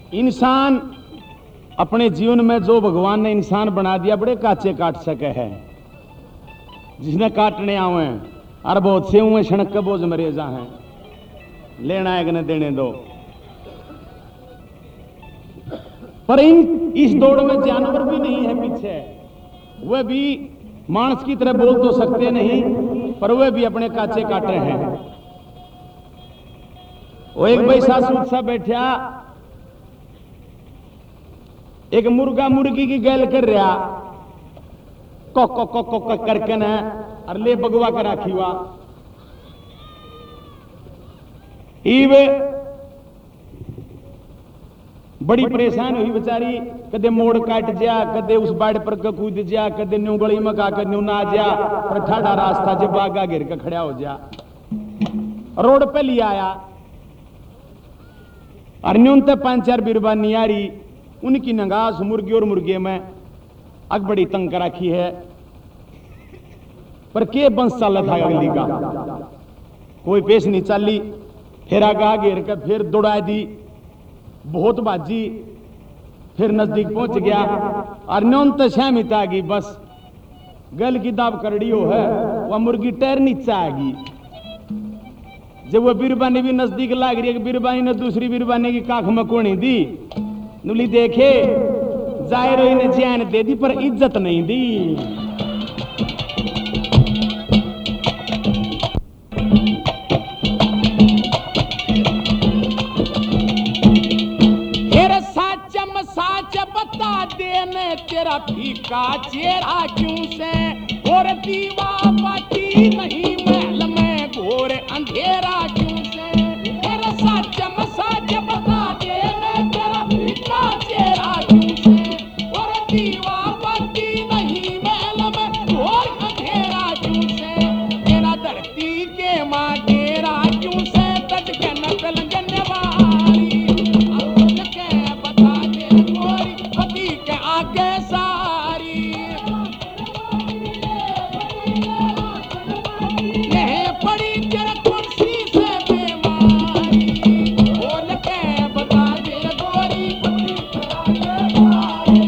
इंसान अपने जीवन में जो भगवान ने इंसान बना दिया बड़े काचे काट सके है, जिसने काटने आवे और बहुत से हुए सड़क के बोझ मरेजा हैं, लेना है कि न देने दो। पर इस दौड़ में जानवर भी नहीं है पीछे, वे भी मानस की तरह बोल तो सकते नहीं, पर वे भी अपने काचे काट रहे हैं। वो एक भाई सासू सा बैठा, एक मुर्गा मुर्गी की गैल कर रहा, कोक कोक कोक कोक करके न और ले बगवा कर राखी हुआ। बड़ी परेशान हुई बेचारी, कदे मोड़ काट जा, कदे उस बाड़ पर कूद जा, कदे न्यू गली में काकर न्यू ना जा, पर ठाड़ा रास्ता जब आगा गिर के खड़ा हो जा। रोड पे लिया आया और न्यून तक 5-4 बिरबानी आ रही, उनकी नंगास मुर्गी और मुर्गे में अग बड़ी तंग राखी है। पर के बंस चल था अगली का, कोई पेश नहीं चली। फिर आगा घेर कर फिर दौड़ा दी, बहुत बाजी, फिर नजदीक पहुंच गया और न्यून तो सहमित आ गई, बस गल की दाब करड़ी हो है, वह मुर्गी टैर नीचे आ गई। जब वह बिरबानी भी नजदीक लाग रही है, बिरबानी ने दूसरी बिरबानी की काख में कोनी दी, नुली देखे जाहिर ने जान दे दी पर इज्जत नहीं दी। फिर साच बता देने तेरा फीका चेहरा क्यों से, और दीवा बाती नहीं महल में घोर अंधेरा क्यों से। फिर साच बता देने तेरा फीका चेहरा क्यों से, और दीवा बाती नहीं महल में घोर अंधेरा क्यों से। तेरा धरती के माँ डेरा क्यों से, तज के नकल गन्नेवारी के बता दे गोरी पति के आगे सारी। यह पड़ी तेरा कुर्सी से बेमारी, बोल के बता दे गोरी पति के आगे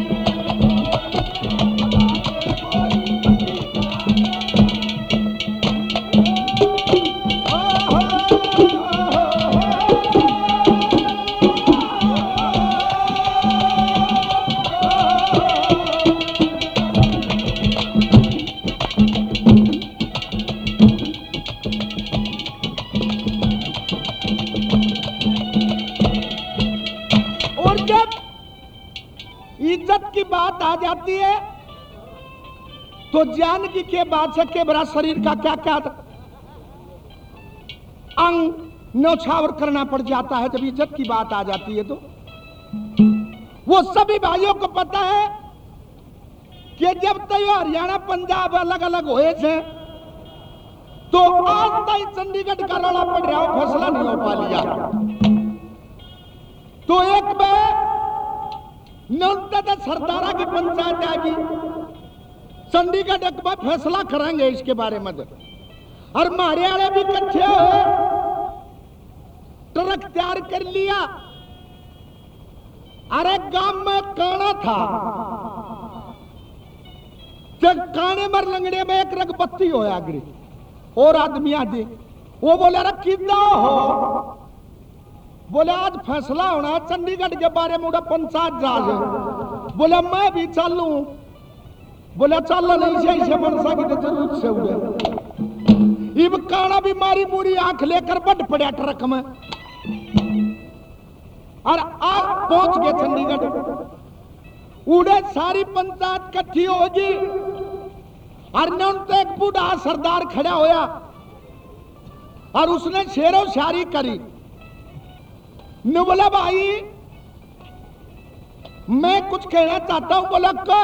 इज्जत की बात आ जाती है तो जान की के बात से के बड़ा शरीर का क्या क्या अंग न्यौछावर करना पड़ जाता है। जब इज्जत की बात आ जाती है तो वो सभी भाइयों को पता है कि जब तक हरियाणा पंजाब अलग अलग हुए थे तो आज तक चंडीगढ़ का रौला पड़ रहा हो, फैसला नहीं हो पा लिया। तो एक बार न्यूनतम सरदारा की पंचायत आएगी, चंडीगढ़ एक बार फैसला करेंगे इसके बारे में। और मारे वाले भी इकट्ठे हुए, ट्रक तैयार कर लिया। अरे गांव में काना था, जब काने मर लंगड़े में एक रग बत्ती हो आगरी और आदमी आदि, वो बोले अरे कितना हो, बोले आज फैसला होना है चंडीगढ़ के बारे में, पंचायत राज है। बोले मैं भी चलूं, बोले चल नहीं से मनसा की तो जरूरत से हुए। इब काना भी मारी मुरी आंख लेकर बट पड़ा ट्रक में और आप पहुंच गए चंडीगढ़। उड़े सारी पंचायत इकट्ठी होगी और न्यूनतम एक बूढ़ा सरदार खड़ा होया और उसने शेरो शायरी करी। न बोला भाई मैं कुछ कहना चाहता हूं। बोला क्या?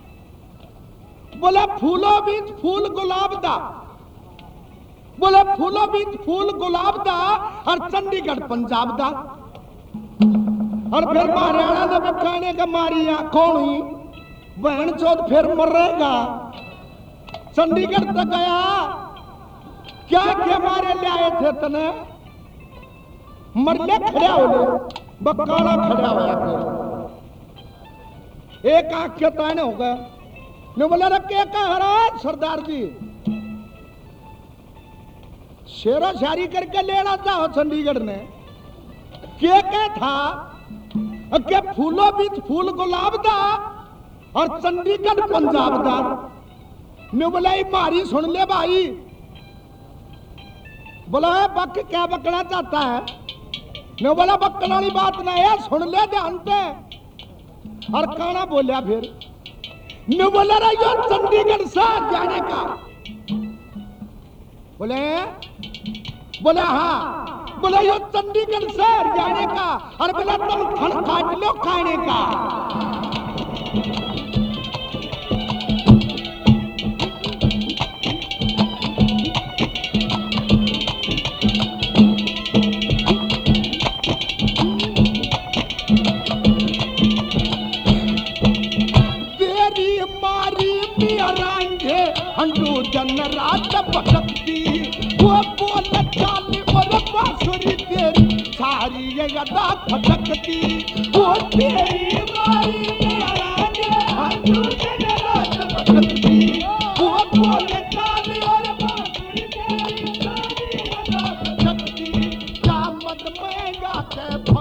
बोला फूलों बीच फूल गुलाब दा, बोला फूलों बीच फूल गुलाब दा और चंडीगढ़ पंजाब दा। और फिर हरियाणा ने बखाने का मारिया कौन ही बहन चौथ फिर मरेगा। चंडीगढ़ तक गया, क्या क्या मारे ले आए थे तने, मरले खड़े हो गए। बकाला खड़ा होया फिर एक आंख के ताने हो गया ने बोला रखे का सरदार जी शेरो शायरी करके लेना चाहो चंडीगढ़ ने क्या था के फूलों बीच फूल गुलाब दा और चंडीगढ़ पंजाब दा ने बोला मारी सुन ले भाई बोला बक क्या बकना चाहता है ने बोला बकने वाली बात ना है सुन ले ध्यान से और काना बोलिया फिर ने बोला रहा चंडीगढ़ से जाने का बोले बोला हाँ बोला यो चंडीगढ़ शहर जाने का और बोला तुम फल काट लो खाने का जन रात भटकती वो बोल चाली और बांसुरी तेरी सारी ये अदा भटकती वो तेरी मारी मेरा अंजू जन रात भटकती वो बोल चाली और बांसुरी तेरी सारी अदा भटकती क्या मत महंगा के